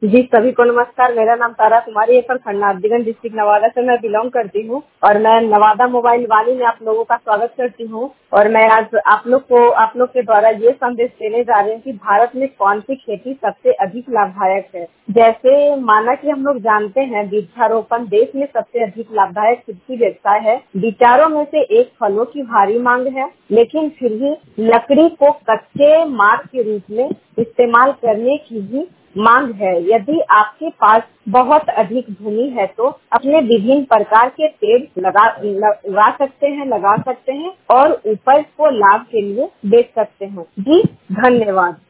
जी, सभी को नमस्कार। मेरा नाम तारा कुमारी है, प्रखंड नाथजीगंज, डिस्ट्रिक्ट नवादा से मैं बिलोंग करती हूँ और मैं नवादा मोबाइल वाली में आप लोगों का स्वागत करती हूँ। और मैं आज आप लोग के द्वारा ये संदेश देने जा रही हूँ कि भारत में कौन सी खेती सबसे अधिक लाभदायक है। जैसे माना कि हम लोग जानते हैं वृक्षारोपण देश में सबसे अधिक लाभदायक कृषि व्यवसाय है। विचारों में से एक फलों की भारी मांग है, लेकिन फिर भी लकड़ी को कच्चे माल के रूप में इस्तेमाल करने की भी मांग है। यदि आपके पास बहुत अधिक भूमि है तो अपने विभिन्न प्रकार के पेड़ लगा सकते हैं, लगा सकते हैं और उपज को लाभ के लिए बेच सकते हैं। जी, धन्यवाद।